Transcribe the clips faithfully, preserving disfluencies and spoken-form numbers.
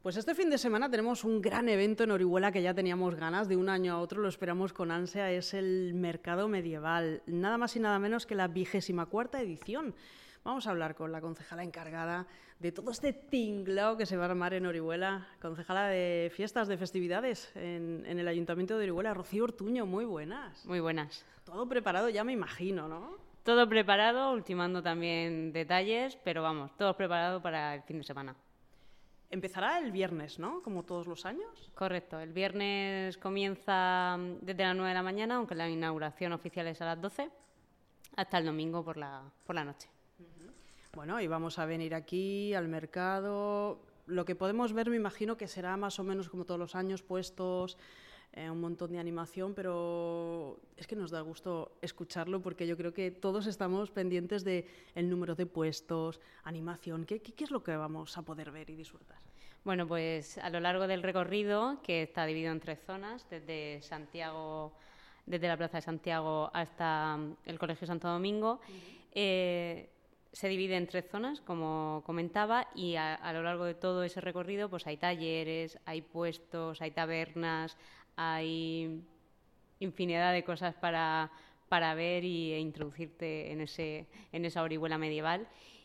Pues este fin de semana tenemos un gran evento en Orihuela que ya teníamos ganas, de un año a otro lo esperamos con ansia, es el Mercado Medieval, nada más y nada menos que la vigésima cuarta edición. Vamos a hablar con la concejala encargada de todo este tinglao que se va a armar en Orihuela, concejala de fiestas, de festividades en, en el Ayuntamiento de Orihuela, Rocío Ortuño, muy buenas. Muy buenas. Todo preparado ya me imagino, ¿no? Todo preparado, ultimando también detalles, pero vamos, todo preparado para el fin de semana. Empezará el viernes, ¿no? Como todos los años. Correcto, el viernes comienza desde las nueve de la mañana, aunque la inauguración oficial es a las doce, hasta el domingo por la, por la noche. Bueno, y vamos a venir aquí al mercado. Lo que podemos ver, me imagino que será más o menos como todos los años, puestos, eh, un montón de animación, pero es que nos da gusto escucharlo porque yo creo que todos estamos pendientes del número de puestos, animación. ¿Qué, qué, ¿Qué es lo que vamos a poder ver y disfrutar? Bueno, pues a lo largo del recorrido, que está dividido en tres zonas, desde Santiago, desde la Plaza de Santiago hasta el Colegio Santo Domingo, uh-huh. eh, se divide en tres zonas, como comentaba, y a, a lo largo de todo ese recorrido pues hay talleres, hay puestos, hay tabernas, hay infinidad de cosas para, para ver y, e introducirte en, ese, en esa Orihuela medieval.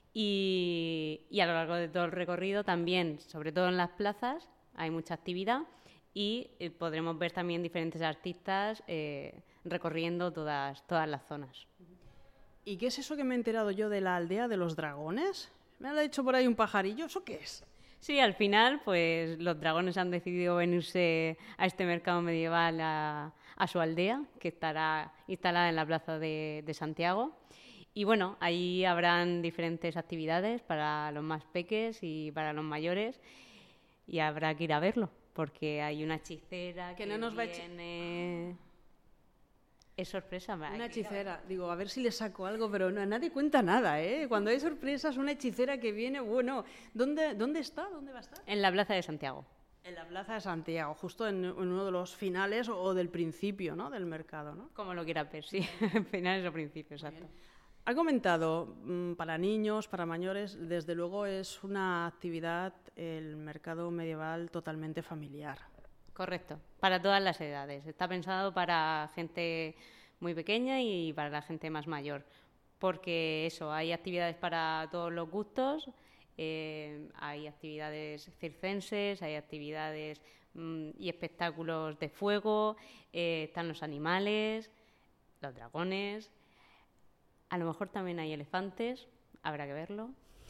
Y, y a lo largo de todo el recorrido también, sobre todo en las plazas, hay mucha actividad y eh, podremos ver también diferentes artistas eh, recorriendo todas, todas las zonas. ¿Y qué es eso que me he enterado yo de la aldea de los dragones? Me ha dicho por ahí un pajarillo, ¿eso qué es? Sí, al final, pues los dragones han decidido venirse a este mercado medieval, a, a su aldea, que estará instalada en la plaza de, de Santiago. Y bueno, ahí habrán diferentes actividades para los más peques y para los mayores, y habrá que ir a verlo, porque hay una hechicera que, que no nos viene... Va a Es sorpresa. Una hechicera. Digo, a ver si le saco algo, pero no, nadie cuenta nada, ¿eh? Cuando hay sorpresas, una hechicera que viene, bueno, ¿dónde, dónde está? ¿Dónde va a estar? En la Plaza de Santiago. En la Plaza de Santiago, justo en, en uno de los finales o del principio, ¿no? Del mercado, ¿no? Como lo quieras ver, sí. Finales o principios, exacto. Ha comentado, mmm, para niños, para mayores, desde luego es una actividad, el mercado medieval, totalmente familiar. Correcto, para todas las edades. Está pensado para gente muy pequeña y para la gente más mayor, porque eso, hay actividades para todos los gustos, eh, hay actividades circenses, hay actividades mmm, y espectáculos de fuego, eh, están los animales, los dragones, a lo mejor también hay elefantes, habrá que verlo.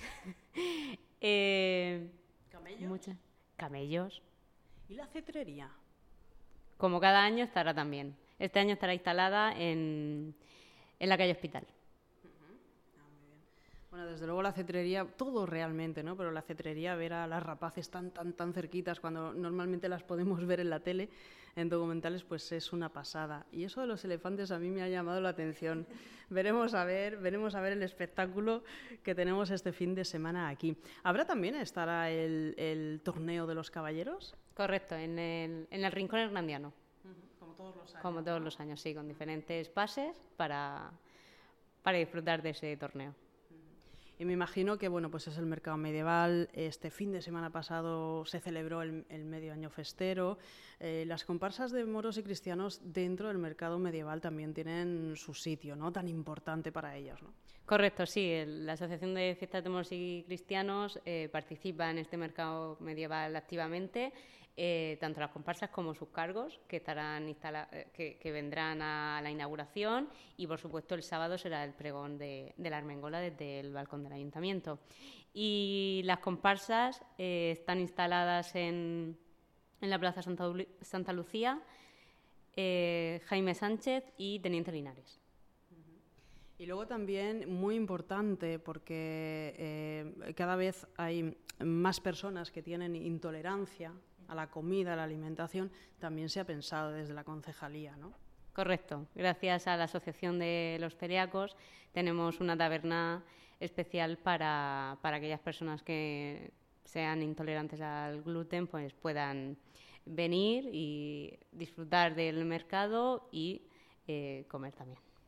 eh, ¿Camellos? Muchas. Camellos. ¿Y la cetrería? Como cada año estará también. Este año estará instalada en, en la calle Hospital. Uh-huh. Ah, muy bien. Bueno, desde luego la cetrería, todo realmente, ¿no? Pero la cetrería, ver a las rapaces tan, tan, tan cerquitas, cuando normalmente las podemos ver en la tele, en documentales, pues es una pasada. Y eso de los elefantes a mí me ha llamado la atención. Veremos a ver, veremos a ver el espectáculo que tenemos este fin de semana aquí. ¿Habrá también, estará el, el torneo de los caballeros? Correcto, en el, en el Rincón Hernandiano. Uh-huh. Como todos los años. Como todos los años, sí, con diferentes pases para, para disfrutar de ese torneo. Y me imagino que bueno, pues es el mercado medieval. Este fin de semana pasado se celebró el, el medio año festero. Eh, las comparsas de moros y cristianos dentro del mercado medieval también tienen su sitio, ¿no? Tan importante para ellos, ¿no? Correcto, sí. El, la Asociación de Fiestas de Moros y Cristianos eh, participa en este mercado medieval activamente. Eh, tanto las comparsas como sus cargos que estarán instala- que, que vendrán a la inauguración, y por supuesto el sábado será el pregón de, de la Armengola desde el balcón del ayuntamiento. Y las comparsas eh, están instaladas en, en la Plaza Santa, Santa Lucía, eh, Jaime Sánchez y Teniente Linares. Y luego también, muy importante, porque eh, cada vez hay más personas que tienen intolerancia a la comida, a la alimentación, también se ha pensado desde la concejalía, ¿no? Correcto. Gracias a la Asociación de los Celíacos tenemos una taberna especial para, para aquellas personas que sean intolerantes al gluten, pues puedan venir y disfrutar del mercado y eh, comer también.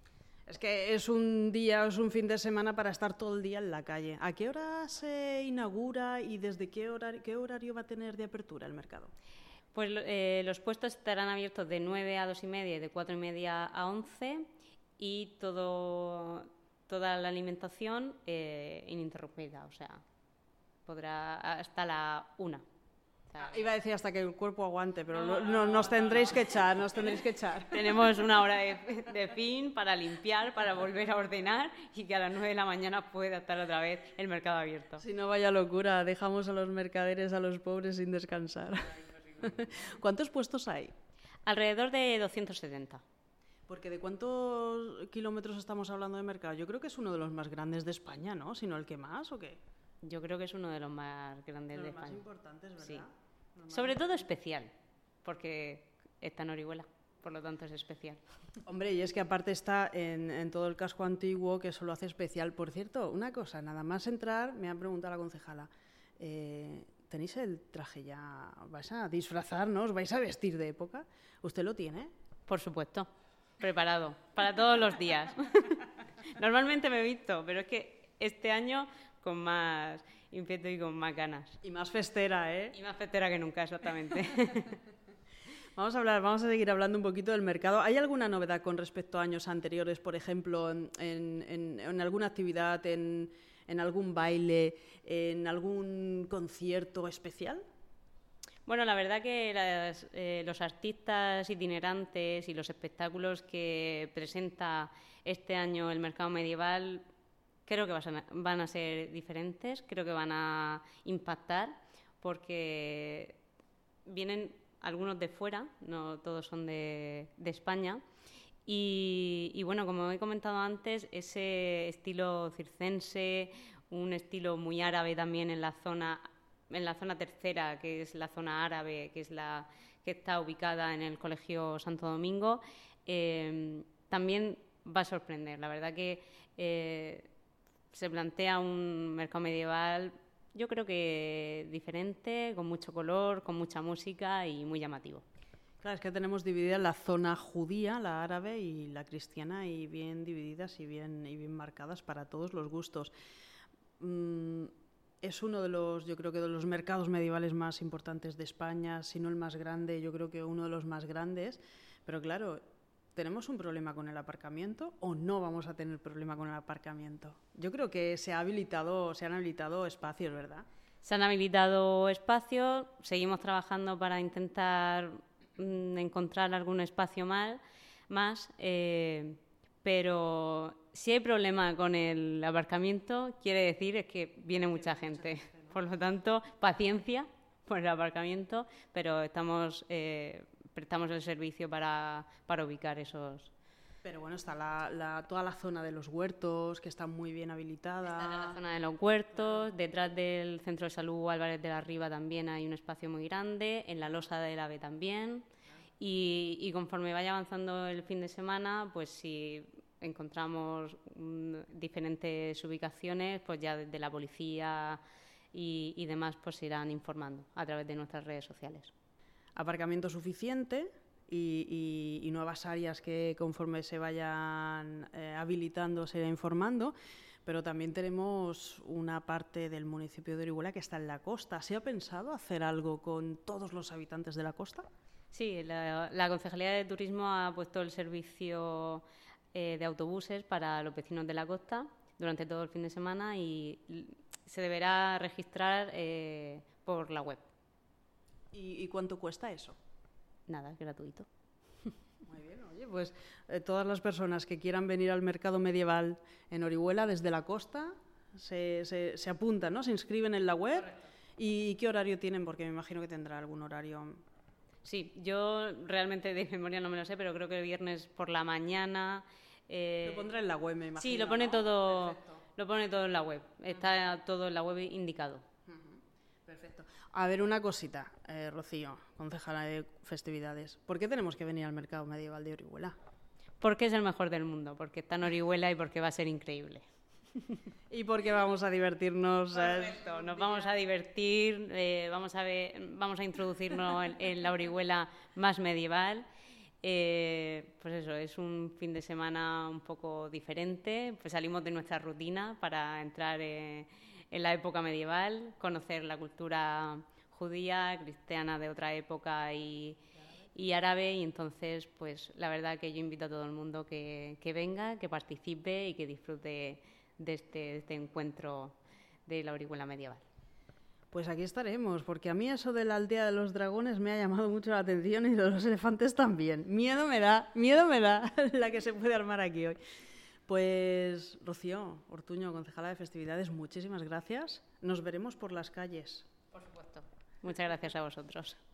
Es que es un día, es un fin de semana para estar todo el día en la calle. ¿A qué hora se inaugura y desde qué horario, qué horario va a tener de apertura el mercado? Pues eh, los puestos estarán abiertos de nueve a dos y media y de cuatro y media a once y todo, toda la alimentación eh, ininterrumpida, o sea, podrá hasta la una. O sea, Iba a decir hasta que el cuerpo aguante, pero no, no, nos tendréis que echar, nos tendréis que echar. Tenemos una hora de, de fin para limpiar, para volver a ordenar y que a las nueve de la mañana pueda estar otra vez el mercado abierto. Si no, vaya locura, dejamos a los mercaderes, a los pobres sin descansar. ¿Cuántos puestos hay? Alrededor de doscientos setenta. Porque ¿de cuántos kilómetros estamos hablando de mercado? Yo creo que es uno de los más grandes de España, ¿no? Si no el que más, ¿o qué? Yo creo que es uno de los más grandes de, de los España. Más importantes, ¿verdad? Sí. Más Sobre todo especial, porque está en Orihuela, por lo tanto es especial. Hombre, y es que aparte está en, en todo el casco antiguo, que eso lo hace especial. Por cierto, una cosa, nada más entrar, me ha preguntado la concejala, eh, ¿tenéis el traje ya? ¿Vais a disfrazarnos? ¿Vais a vestir de época? ¿Usted lo tiene? Por supuesto, preparado, para todos los días. Normalmente me he visto, pero es que este año con más ímpetu y con más ganas. Y más festera, ¿eh? Y más festera que nunca, exactamente. Vamos a hablar, vamos a seguir hablando un poquito del mercado. ¿Hay alguna novedad con respecto a años anteriores, por ejemplo, en, en, en alguna actividad, en, en algún baile, en algún concierto especial? Bueno, la verdad que las, eh, los artistas itinerantes y los espectáculos que presenta este año el mercado medieval creo que van a ser diferentes, creo que van a impactar porque vienen algunos de fuera, no todos son de, de España. Y, y bueno, como he comentado antes, ese estilo circense, un estilo muy árabe también en la zona, en la zona tercera, que es la zona árabe, que es la que está ubicada en el Colegio Santo Domingo, eh, también va a sorprender. La verdad que eh, se plantea un mercado medieval, yo creo que diferente, con mucho color, con mucha música y muy llamativo. Claro, es que tenemos dividida la zona judía, la árabe y la cristiana, y bien divididas y bien, y bien marcadas para todos los gustos. Mm, es uno de los, yo creo que de los mercados medievales más importantes de España, si no el más grande, yo creo que uno de los más grandes, pero claro, ¿tenemos un problema con el aparcamiento o no vamos a tener problema con el aparcamiento? Yo creo que se ha habilitado, se han habilitado espacios, ¿verdad? Se han habilitado espacios, seguimos trabajando para intentar mmm, encontrar algún espacio mal, más, eh, pero si hay problema con el aparcamiento, quiere decir es que viene mucha gente. Mucha gente, ¿no? Por lo tanto, paciencia por el aparcamiento, pero estamos... Eh, prestamos el servicio para, para ubicar esos... Pero bueno, está la, la, toda la zona de los huertos, que está muy bien habilitada. Está en la zona de los huertos, detrás del Centro de Salud Álvarez de la Riva también hay un espacio muy grande, en la Losa del Ave también, y, y conforme vaya avanzando el fin de semana, pues si encontramos um, diferentes ubicaciones, pues ya desde la policía y, y demás pues se irán informando a través de nuestras redes sociales. Aparcamiento suficiente y, y, y nuevas áreas que conforme se vayan eh, habilitando se irá informando, pero también tenemos una parte del municipio de Orihuela que está en la costa. ¿Se ha pensado hacer algo con todos los habitantes de la costa? Sí, la, la Concejalía de Turismo ha puesto el servicio eh, de autobuses para los vecinos de la costa durante todo el fin de semana y se deberá registrar eh, por la web. ¿Y, ¿Y cuánto cuesta eso? Nada, es gratuito. Muy bien, oye, pues eh, todas las personas que quieran venir al mercado medieval en Orihuela desde la costa se, se, se apuntan, ¿no? Se inscriben en la web. ¿Y, ¿Y qué horario tienen? Porque me imagino que tendrá algún horario. Sí, yo realmente de memoria no me lo sé, pero creo que el viernes por la mañana... Eh... Lo pondrá en la web, me imagino. Sí, lo pone, ¿no? todo, lo pone todo en la web. Está uh-huh. todo en la web indicado. Perfecto. A ver, una cosita, eh, Rocío, concejala de festividades. ¿Por qué tenemos que venir al mercado medieval de Orihuela? Porque es el mejor del mundo, porque está en Orihuela y porque va a ser increíble. Y porque vamos a divertirnos. Correcto, nos vamos a divertir, eh, vamos, a ver, vamos a introducirnos en, en la Orihuela más medieval Eh, pues eso, es un fin de semana un poco diferente, pues salimos de nuestra rutina para entrar eh, en la época medieval, conocer la cultura judía, cristiana de otra época y, y árabe, y entonces pues la verdad que yo invito a todo el mundo que, que venga, que participe y que disfrute de este, de este encuentro de la Orihuela medieval. Pues aquí estaremos, porque a mí eso de la aldea de los dragones me ha llamado mucho la atención y de los elefantes también. Miedo me da, miedo me da la que se puede armar aquí hoy. Pues Rocío Ortuño, concejala de festividades, muchísimas gracias. Nos veremos por las calles. Por supuesto. Muchas gracias a vosotros.